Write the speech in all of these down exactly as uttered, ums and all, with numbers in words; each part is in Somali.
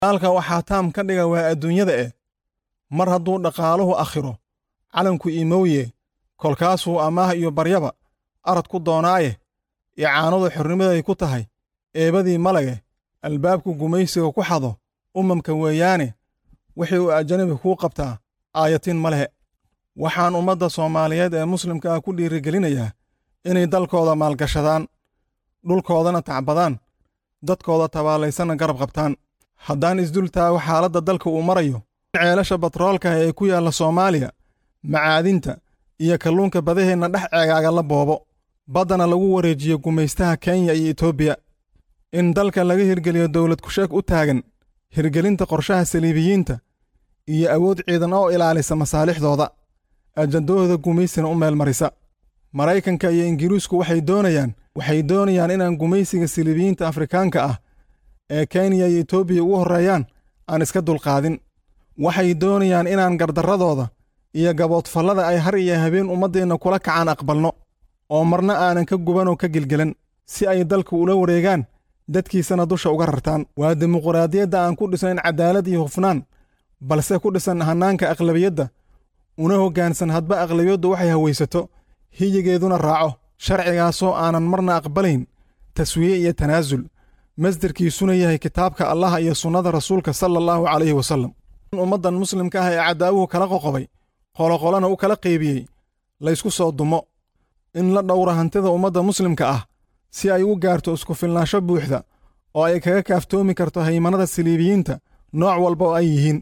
Halka waxaa taam ka dhiga waa adduunyada eh mar hadduu dhaqaaluhu akhiro calanku imowye kolkaasuu amaah iyo baryaba arad ku doonaaye icaanadu xornimaday ku tahay eebadii malage albaabku gumaysiga ku xado umamka weeyaane wixii uu ajanabi kuu qabtaa aayatin ma lehe waxaan ummadda Soomaaliyeed ee muslimka ah ku dhiirigelinayaa inay dalkooda maalgashadaan dhulkoodana tacbadaan dadkooda tabaalaysan garab qabtaan haddaan isdul taago xaaladda dalka uu marayo ceelasha batroolka ee ku yaalla Soomaaliya macaadinta iyo kalluunka badaheenna dhex ceegaaga la boobo badana lagu wareejiyo gumaystaha Kenya iyo Ethiopia in dalka laga hirgeliyo dawlad ku sheeg u taagan hirgelinta qorshaha saliibiyiinta iyo awood ciidan oo ilaalisa masaalixdooda ajandooda gumaysina u meel marisa Maraykanka iyo Ingiriisku waxay doonayaan waxay doonayaan inaan gumaysiga saliibiyiinta Afrikaanka ah ee Kenya iyo Ethiopia ugu horeeyaan aan iska dulqaadin waxay doonayaan inaan gardaradooda iyo gaboodfallada ay har iyo habeen ummaddeena kula kacaan aqbalno oo marna aanan ka guban oo ka gilgilan si ay dalka ula wareegaan dadkiisana dusha uga rartaan waa dimuqraadiyadda aan ku dhisan cadaalad iyo hufnaan balse ku dhisan hanaanka aqlabiyadda una hoggaansan hadba aqlabiyaddu waxay hawaysato hiyigeeduna raaco sharcigaasoo aanan marna aqbalayn taswiye iyo tanaasul masdarkiisuna yahay kitaabka Allah iyo sunnada rasuulka sallallahu alayhi wasallam ummadan muslimka ah ee cadaawuhu kala qoqobay qoloqolana u kala qaybiyay la isku soo dumo in la dhowro hantida ummadda muslimka ah si ay u gaarto isku filnaansho buuxda oo ay kaga kaaftoomi karto haymanada saliibiyiinta nooc walba oo ay yihiin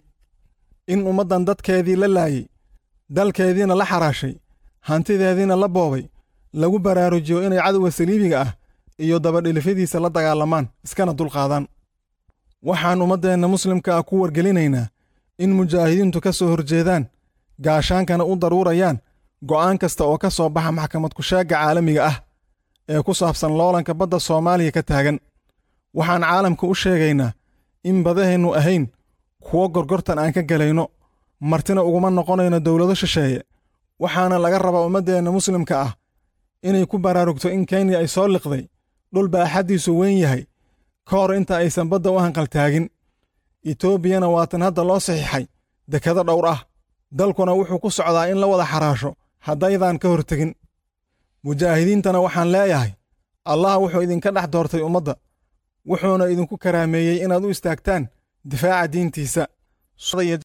in ummadan dadkeedii la laayay dalkeediina la xaraashay hantideediina la boobay lagu baraarujiyo inay cadowga saliibiga ah iyo dabadhilifadiisa la dagaalamaan iskana dulqaadaan waxaan ummaddeena muslimka ah ku wargelinaynaa in mujaahidiintu ka soo horjeedaan gaashaankana u daruurayaan go'aan kasta oo ka soo baxa maxkamad ku sheegga caalamiga ah ee ku saabsan loolanka badda Soomaaliya ka taagan waxaan caalamka u sheegaynaa in badaheennu ahayn kuwo gorgortan aan ka galayno martina uguma noqonayno dawlado shisheeye waxaana laga rabaa ummaddeena muslimka ah inay ku baraarugto in Kenya ay soo liqday dhul baaxadiisu weyn yahay ka hor inta aysan badda u hanqal taagin Etoobiyana waatan hadda loo saxiixay dekado dhowr ah dalkuna wuxuu ku socdaa in la wada xaraasho haddaydan ka hortagin mujaahidiintana waxaan leeyahay Allah wuxuu idinka dhex doortay ummadda wuxuuna idinku karaameeyay inaad u istaagtaan difaaca diintiisa